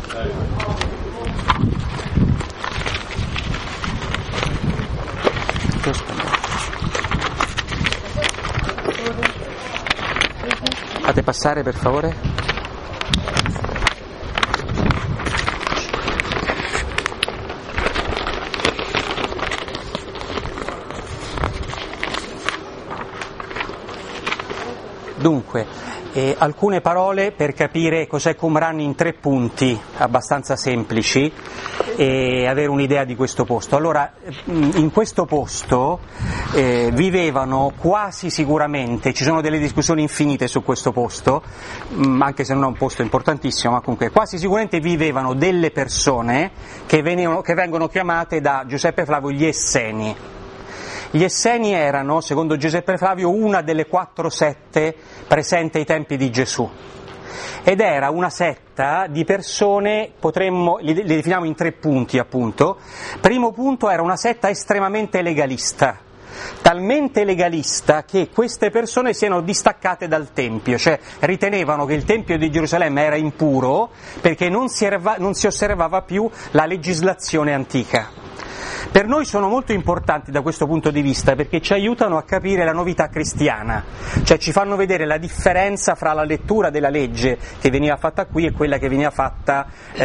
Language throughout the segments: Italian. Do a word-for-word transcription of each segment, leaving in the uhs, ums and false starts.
Fate passare per favore. Dunque, eh, alcune parole per capire cos'è Qumran in tre punti abbastanza semplici e avere un'idea di questo posto. Allora, in questo posto eh, vivevano quasi sicuramente, ci sono delle discussioni infinite su questo posto, mh, anche se non è un posto importantissimo, ma comunque quasi sicuramente vivevano delle persone che, venivano, che vengono chiamate da Giuseppe Flavio gli Esseni. Gli Esseni erano, secondo Giuseppe Flavio, una delle quattro sette presenti ai tempi di Gesù. Ed era una setta di persone, potremmo, li, li definiamo in tre punti appunto. Primo punto, era una setta estremamente legalista, talmente legalista che queste persone siano distaccate dal Tempio, cioè ritenevano che il Tempio di Gerusalemme era impuro perché non si, erva, non si osservava più la legislazione antica. Per noi sono molto importanti da questo punto di vista perché ci aiutano a capire la novità cristiana, cioè ci fanno vedere la differenza fra la lettura della legge che veniva fatta qui e quella che veniva fatta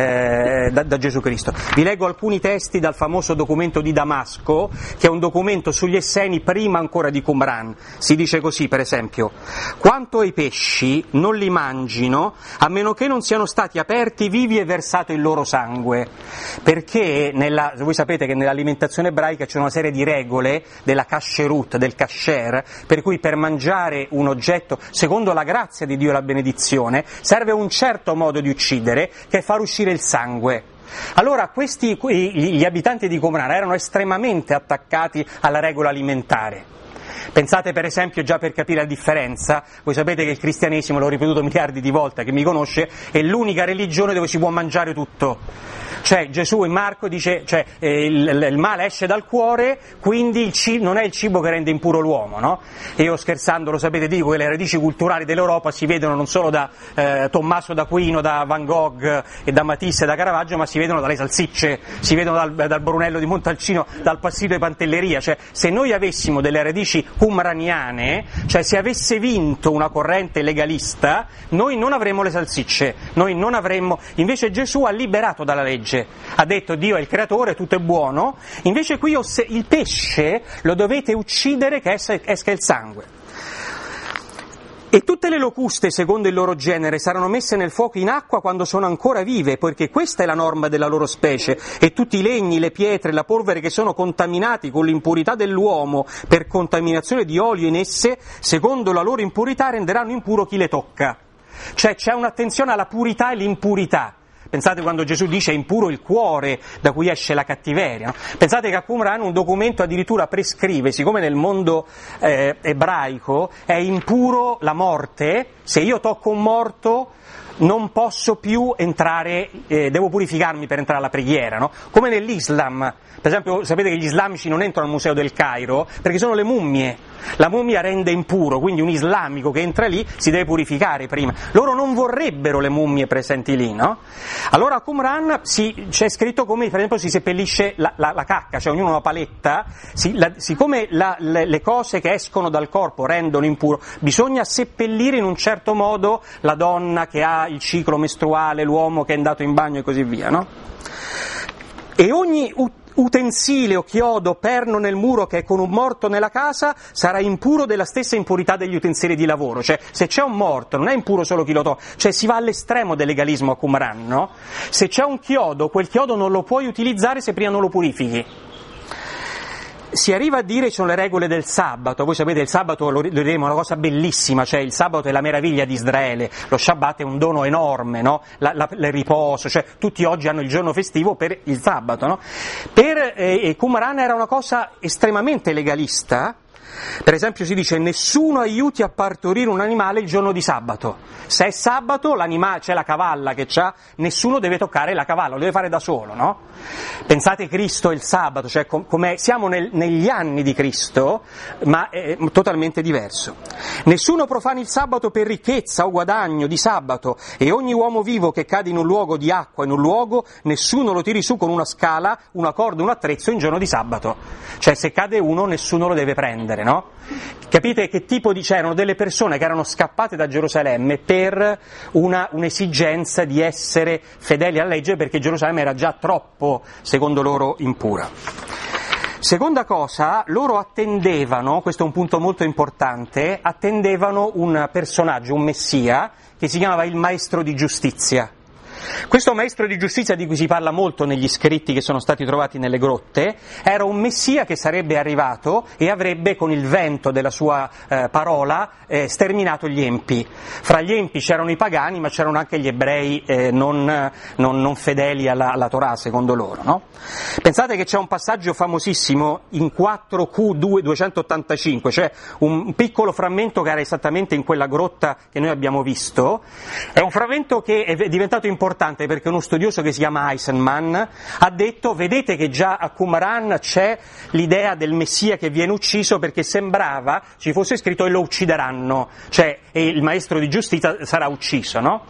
eh, da, da Gesù Cristo. Vi leggo alcuni testi dal famoso documento di Damasco, che è un documento sugli Esseni prima ancora di Qumran. Si dice così, per esempio: quanto ai pesci, non li mangino a meno che non siano stati aperti vivi e versato il loro sangue, perché nella, voi sapete che nell'alimentazione ebraica c'è una serie di regole della kasherut, del kasher, per cui per mangiare un oggetto, secondo la grazia di Dio e la benedizione, serve un certo modo di uccidere, che è far uscire il sangue. Allora questi, gli abitanti di Qumran erano estremamente attaccati alla regola alimentare. Pensate per esempio, già per capire la differenza, voi sapete che il cristianesimo, l'ho ripetuto miliardi di volte, che mi conosce, è l'unica religione dove si può mangiare tutto. Cioè Gesù in Marco dice, cioè, eh, il, il male esce dal cuore, quindi il cibo, non è il cibo che rende impuro l'uomo, no? E io scherzando, lo sapete, dico che le radici culturali dell'Europa si vedono non solo da eh, Tommaso d'Aquino, da Van Gogh e da Matisse e da Caravaggio, ma si vedono dalle salsicce, si vedono dal, dal Brunello di Montalcino, dal Passito di Pantelleria. Cioè se noi avessimo delle radici qumraniane, cioè se avesse vinto una corrente legalista, noi non avremmo le salsicce, noi non avremmo, invece Gesù ha liberato dalla legge. Ha detto Dio è il creatore, tutto è buono, invece qui il pesce lo dovete uccidere che esca il sangue. E tutte le locuste, secondo il loro genere, saranno messe nel fuoco in acqua quando sono ancora vive, poiché questa è la norma della loro specie, e tutti i legni, le pietre, la polvere che sono contaminati con l'impurità dell'uomo per contaminazione di olio in esse, secondo la loro impurità renderanno impuro chi le tocca. Cioè c'è un'attenzione alla purità e l'impurità. Pensate quando Gesù dice è impuro il cuore da cui esce la cattiveria, no? Pensate che a Qumran un documento addirittura prescrive, siccome nel mondo eh, ebraico è impuro la morte, se io tocco un morto non posso più entrare, eh, devo purificarmi per entrare alla preghiera, no? Come nell'Islam, per esempio sapete che gli islamici non entrano al Museo del Cairo perché sono le mummie, la mummia rende impuro, quindi un islamico che entra lì si deve purificare prima. Loro non vorrebbero le mummie presenti lì, no? Allora a Qumran si, c'è scritto come per esempio si seppellisce la, la, la cacca, cioè ognuno una paletta, si, la, siccome la, le, le cose che escono dal corpo rendono impuro, bisogna seppellire in un certo modo la donna che ha il ciclo mestruale, l'uomo che è andato in bagno e così via, no? E ogni utensile o chiodo perno nel muro che è con un morto nella casa sarà impuro della stessa impurità degli utensili di lavoro. Cioè se c'è un morto non è impuro solo chi lo tocca, cioè si va all'estremo del legalismo a Qumran, no? Se c'è un chiodo, quel chiodo non lo puoi utilizzare se prima non lo purifichi. Si arriva a dire, ci sono le regole del sabato, voi sapete il sabato lo vedremo, è una cosa bellissima, cioè il sabato è la meraviglia di Israele, lo Shabbat è un dono enorme, no? La, la, il riposo, cioè tutti oggi hanno il giorno festivo per il sabato, no? Per eh, Qumran era una cosa estremamente legalista, Per esempio si dice nessuno aiuti a partorire un animale il giorno di sabato. Se è sabato, l'animale, c'è la cavalla che c'ha, nessuno deve toccare la cavalla, lo deve fare da solo, no? Pensate Cristo e il sabato, cioè com- come siamo nel, negli anni di Cristo, ma è totalmente diverso. Nessuno profani il sabato per ricchezza o guadagno di sabato, e ogni uomo vivo che cade in un luogo di acqua, in un luogo, nessuno lo tiri su con una scala, una corda, un attrezzo in giorno di sabato. Cioè se cade uno nessuno lo deve prendere, no? Capite che tipo di... c'erano delle persone che erano scappate da Gerusalemme per una, un'esigenza di essere fedeli alla legge, perché Gerusalemme era già troppo, secondo loro, impura. Seconda cosa, loro attendevano, questo è un punto molto importante, attendevano un personaggio, un messia, che si chiamava il maestro di giustizia. Questo maestro di giustizia, di cui si parla molto negli scritti che sono stati trovati nelle grotte, era un messia che sarebbe arrivato e avrebbe con il vento della sua eh, parola eh, sterminato gli empi. Fra gli empi c'erano i pagani, ma c'erano anche gli ebrei eh, non, non, non fedeli alla, alla Torah, secondo loro, no? Pensate che c'è un passaggio famosissimo in quattro Q duecentottantacinque, cioè un piccolo frammento che era esattamente in quella grotta che noi abbiamo visto. È un frammento che è diventato importante perché uno studioso che si chiama Eisenman ha detto: vedete che già a Qumran c'è l'idea del Messia che viene ucciso, perché sembrava ci fosse scritto e lo uccideranno, cioè e il maestro di giustizia sarà ucciso, no?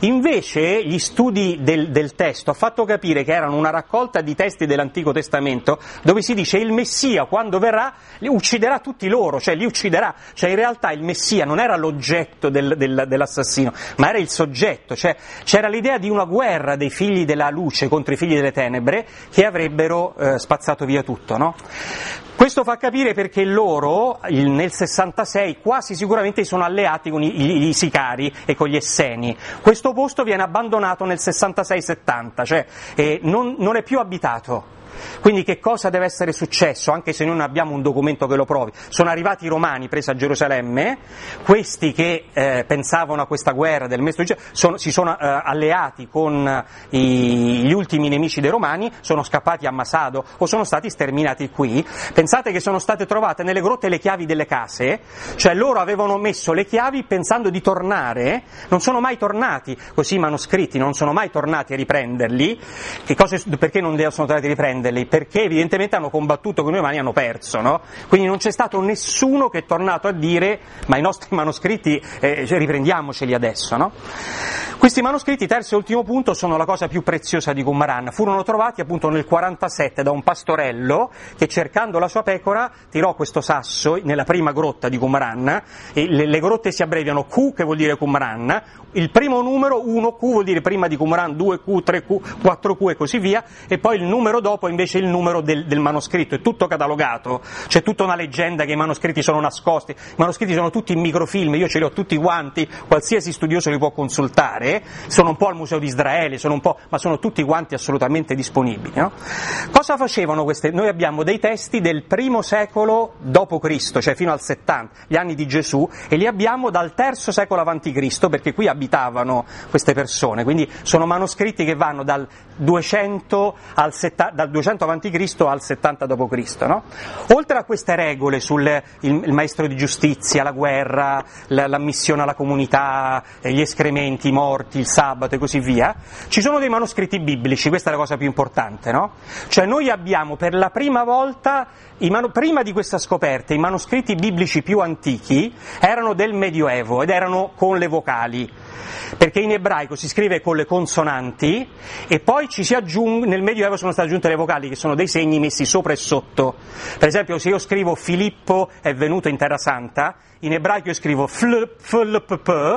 Invece gli studi del, del testo ha fatto capire che erano una raccolta di testi dell'Antico Testamento dove si dice il Messia quando verrà li ucciderà tutti loro, cioè li ucciderà, cioè in realtà il Messia non era l'oggetto del, del, dell'assassino, ma era il soggetto, cioè c'era l'idea di una guerra dei figli della luce contro i figli delle tenebre che avrebbero eh, spazzato via tutto, no? Questo fa capire perché loro il, nel sessantasei quasi sicuramente sono alleati con i, i, i sicari e con gli esseni. Questo posto viene abbandonato nel sessantasei settanta, cioè eh, non, non è più abitato. Quindi che cosa deve essere successo, anche se noi non abbiamo un documento che lo provi? Sono arrivati i romani presi a Gerusalemme, questi che eh, pensavano a questa guerra del maestro di sono, si sono eh, alleati con i, gli ultimi nemici dei romani, sono scappati a Masado o sono stati sterminati qui. Pensate che sono state trovate nelle grotte le chiavi delle case, cioè loro avevano messo le chiavi pensando di tornare, non sono mai tornati, così i manoscritti non sono mai tornati a riprenderli. Che cosa, perché non sono tornati a riprenderli? Perché evidentemente hanno combattuto con i romani e hanno perso, no? Quindi non c'è stato nessuno che è tornato a dire ma i nostri manoscritti eh, riprendiamoceli adesso, no? Questi manoscritti, terzo e ultimo punto, sono la cosa più preziosa di Qumran. Furono trovati appunto nel quarantasette da un pastorello che, cercando la sua pecora, tirò questo sasso nella prima grotta di Qumran. E le, le grotte si abbreviano Q, che vuol dire Qumran, il primo numero uno Q vuol dire prima di Qumran, due Q, tre Q, quattro Q e così via, e poi il numero dopo invece è il numero del, del manoscritto. È tutto catalogato, c'è tutta una leggenda che i manoscritti sono nascosti, i manoscritti sono tutti in microfilm, io ce li ho tutti quanti, qualsiasi studioso li può consultare, sono un po' al Museo di Israele, sono un po', ma sono tutti quanti assolutamente disponibili, no? Cosa facevano queste? Noi abbiamo dei testi del primo secolo dopo Cristo, cioè fino al settanta, gli anni di Gesù, e li abbiamo dal terzo secolo avanti Cristo, perché qui abitavano queste persone, quindi sono manoscritti che vanno dal duecento al setta, dal duecento avanti Cristo al settanta dopo Cristo, no? Oltre a queste regole sul il, il maestro di giustizia, la guerra, la, l'ammissione alla comunità, gli escrementi, i morti, il sabato e così via, ci sono dei manoscritti biblici, questa è la cosa più importante, no? Cioè noi abbiamo per la prima volta, i manu- prima di questa scoperta, i manoscritti biblici più antichi erano del Medioevo ed erano con le vocali, perché in ebraico si scrive con le consonanti e poi ci si aggiunge, nel Medioevo sono state aggiunte le vocali che sono dei segni messi sopra e sotto. Per esempio se io scrivo Filippo è venuto in Terra Santa, in ebraico io scrivo fl, fl, p, p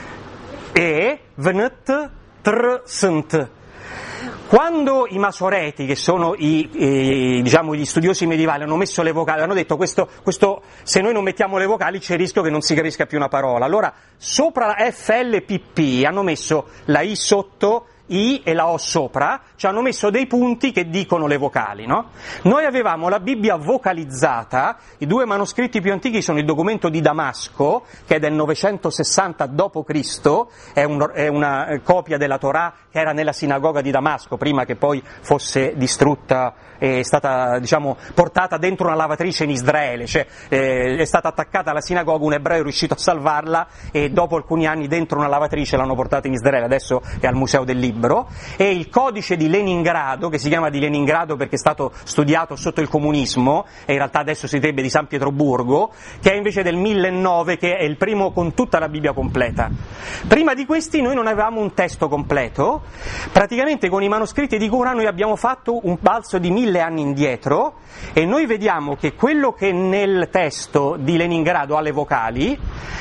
e vnt tr sunt. Quando i masoreti, che sono i, i, diciamo, gli studiosi medievali, hanno messo le vocali, hanno detto questo, questo, se noi non mettiamo le vocali c'è il rischio che non si capisca più una parola. Allora, sopra la F L P P hanno messo la I sotto I e la O sopra, ci hanno messo dei punti che dicono le vocali, no? Noi avevamo la Bibbia vocalizzata, i due manoscritti più antichi sono il documento di Damasco, che è del novecentosessanta dopo Cristo, è, un, è una copia della Torah che era nella sinagoga di Damasco, prima che poi fosse distrutta, è stata, diciamo, portata dentro una lavatrice in Israele, cioè eh, è stata attaccata alla sinagoga, un ebreo è riuscito a salvarla e dopo alcuni anni dentro una lavatrice l'hanno portata in Israele, adesso è al Museo del Libro, e il codice di Leningrado, che si chiama di Leningrado perché è stato studiato sotto il comunismo, e in realtà adesso si direbbe di San Pietroburgo, che è invece del millenovecento, che è il primo con tutta la Bibbia completa. Prima di questi noi non avevamo un testo completo, praticamente con i manoscritti di Qumran noi abbiamo fatto un balzo di mille anni indietro e noi vediamo che quello che nel testo di Leningrado ha le vocali,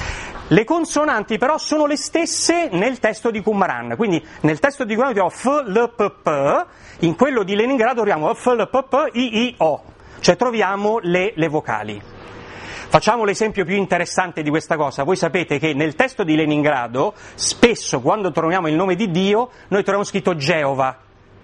le consonanti però sono le stesse nel testo di Qumran, quindi nel testo di Qumran abbiamo F, L, P, P, in quello di Leningrado abbiamo F, L, P, P, I, I, O, cioè troviamo le, le vocali. Facciamo l'esempio più interessante di questa cosa. Voi sapete che nel testo di Leningrado spesso quando troviamo il nome di Dio noi troviamo scritto Geova.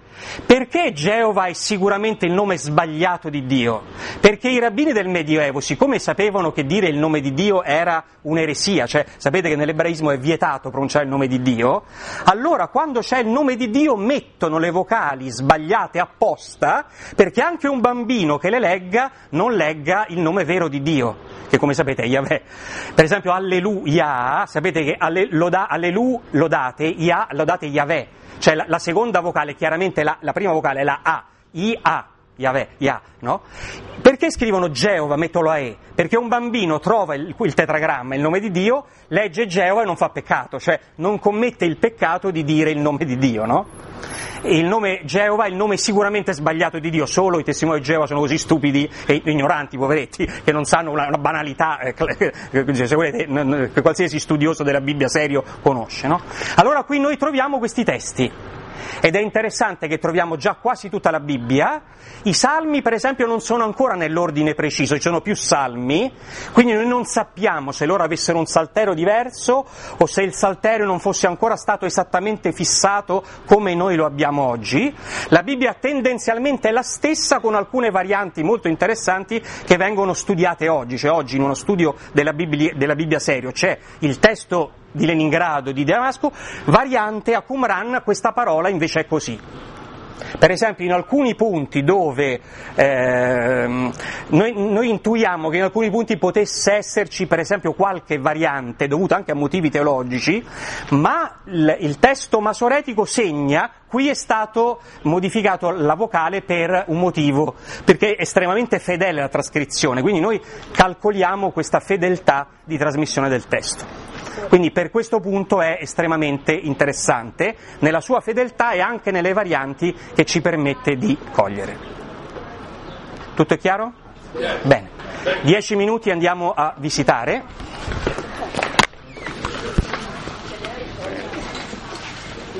Perché Geova è sicuramente il nome sbagliato di Dio? Perché i rabbini del Medioevo, siccome sapevano che dire il nome di Dio era un'eresia, cioè sapete che nell'ebraismo è vietato pronunciare il nome di Dio, allora quando c'è il nome di Dio mettono le vocali sbagliate apposta perché anche un bambino che le legga non legga il nome vero di Dio, che come sapete è Yahweh. Per esempio Alleluia, sapete che alle, loda, Allelu lodate, Ia lodate Yahweh. Cioè la, la seconda vocale, chiaramente la, la prima vocale è la A, I-A, Yahweh, Yah, no? Perché scrivono Geova, mettono la E? Perché un bambino trova il, il tetragramma, il nome di Dio, legge Geova e non fa peccato, cioè non commette il peccato di dire il nome di Dio, no? E il nome Geova è il nome sicuramente sbagliato di Dio, solo i testimoni di Geova sono così stupidi e ignoranti, poveretti, che non sanno una, una banalità, eh, se volete, che qualsiasi studioso della Bibbia serio conosce, no? Allora qui noi troviamo questi testi. Ed è interessante che troviamo già quasi tutta la Bibbia. I salmi per esempio non sono ancora nell'ordine preciso, ci sono più salmi, quindi noi non sappiamo se loro avessero un salterio diverso o se il salterio non fosse ancora stato esattamente fissato come noi lo abbiamo oggi. La Bibbia tendenzialmente è la stessa, con alcune varianti molto interessanti che vengono studiate oggi, cioè oggi in uno studio della Bibbia, della Bibbia serio c'è il testo di Leningrado, di Damasco, variante a Qumran questa parola invece è così. Per esempio in alcuni punti dove eh, noi, noi intuiamo che in alcuni punti potesse esserci per esempio qualche variante dovuta anche a motivi teologici, ma il, il testo masoretico segna qui è stato modificato la vocale per un motivo, perché è estremamente fedele la trascrizione, quindi noi calcoliamo questa fedeltà di trasmissione del testo. Quindi per questo punto è estremamente interessante nella sua fedeltà e anche nelle varianti che ci permette di cogliere. Tutto è chiaro? Bene. Dieci minuti andiamo a visitare.